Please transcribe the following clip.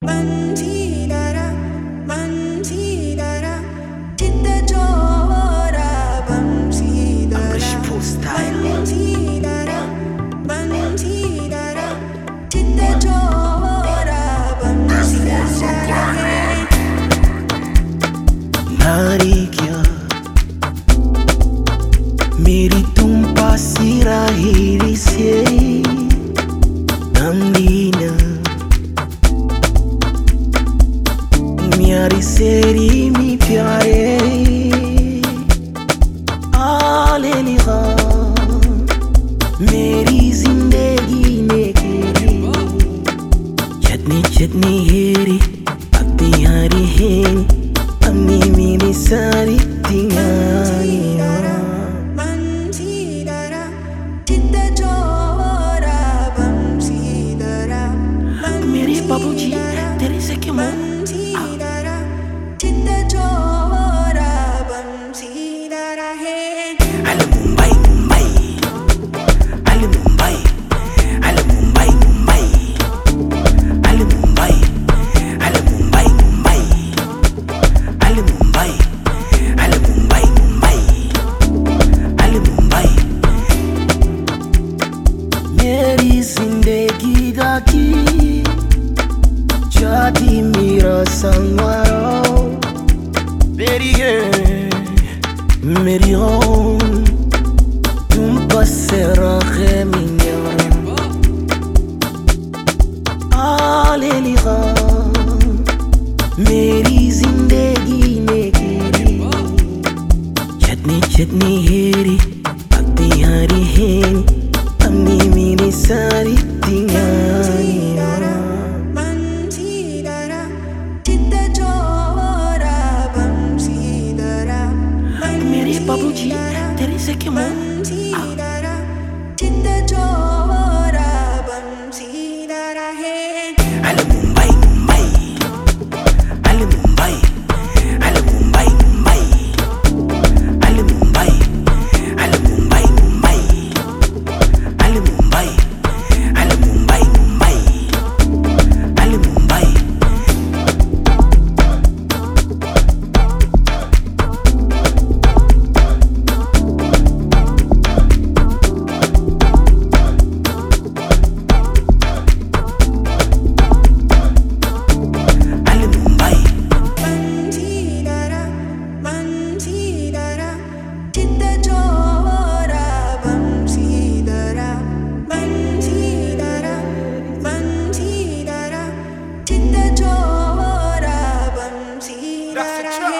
Manjidara, Manjidara, Chittachora, Manjidara, Manjidara, Manjidara, Chittachora, Manjidara. नारी क्या मेरी तुम पासी राहिरी से नंदीना म्यारी सेरी मी प्यारे आले लिखा मेरी जिंदगी ने केरी चटनी चटनी हेरी अति हारी हेनी Ami mini sari tinggal Manjidara, Chittachora, Manjidara, मेरे बाबूजी तेरे से क्यों Manjidara, Chittachora, Manjidara hai. Al Mumbai Mumbai Al Mumbai Al Mumbai Mumbai Al Mumbai Al Mumbai Mumbai Al Mumbai Al Mumbai Mumbai Al Mumbai मेरी जिंदगी की जाती मेरा संगवारो मेरी हो तुम बस से रखे मिन्यारा आले लिखा मेरी जिंदगी ने गिरी चटनी चटनी हेरी अति हारी हेनी अम्मी मेरी सारी Manjidara, Manjidara, Chittachora, Manjidara, मेरे बाबूजी तेरे से क्यों Manjidara, Chittachora, Manjidara hai. Al Mumbai Mumbai Al Mumbai Al Mumbai Mumbai Al Mumbai Al Mumbai Mumbai Al Mumbai Al Mumbai Mumbai Al Mumbai Al Mumbai Manjidara, Manjidara, Chittachora, Manjidara, Manjidara, Manjidara, Chittachora, Manjidara.